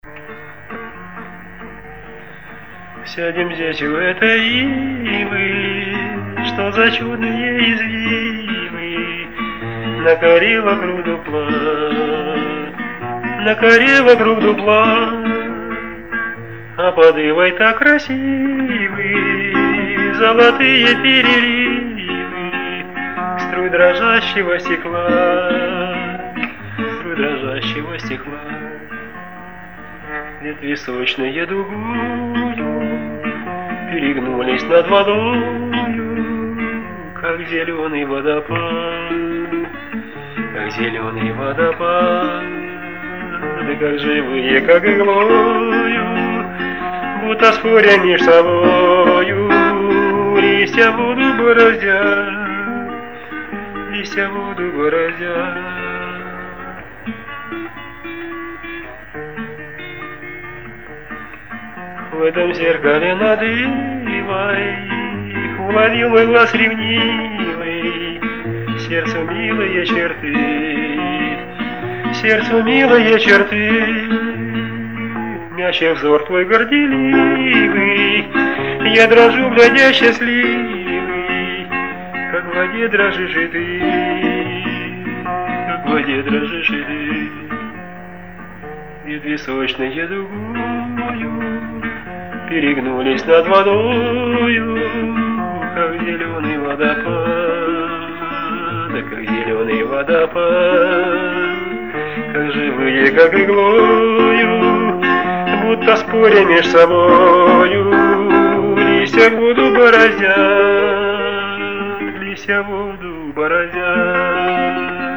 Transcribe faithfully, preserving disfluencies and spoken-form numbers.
Сядем здесь у этой ивы, что за чудные извивы, на коре вокруг дупла, на коре вокруг дупла, а под ивой так красивы золотые переливы струй дрожащего стекла, струй дрожащего стекла. Ветви сочные дугою перегнулись над водою, как зеленый водопад, как зеленый водопад, да как живые, как иглою, будто споря меж собою, листья воду бороздят, листья воду бороздят. В этом зеркале над ивой уловил мой глаз ревнивый сердцу милые черты, сердцу милые черты. Мягче взор твой горделивый, я дрожу, глядя счастливый, как в воде дрожишь и ты, как в воде дрожишь и ты. Ветви сочные дугою перегнулись над водою, как зеленый водопад, да как зеленый водопад, как живые, как иглою, будто споря меж собою, листья воду бороздят, листья воду бороздят.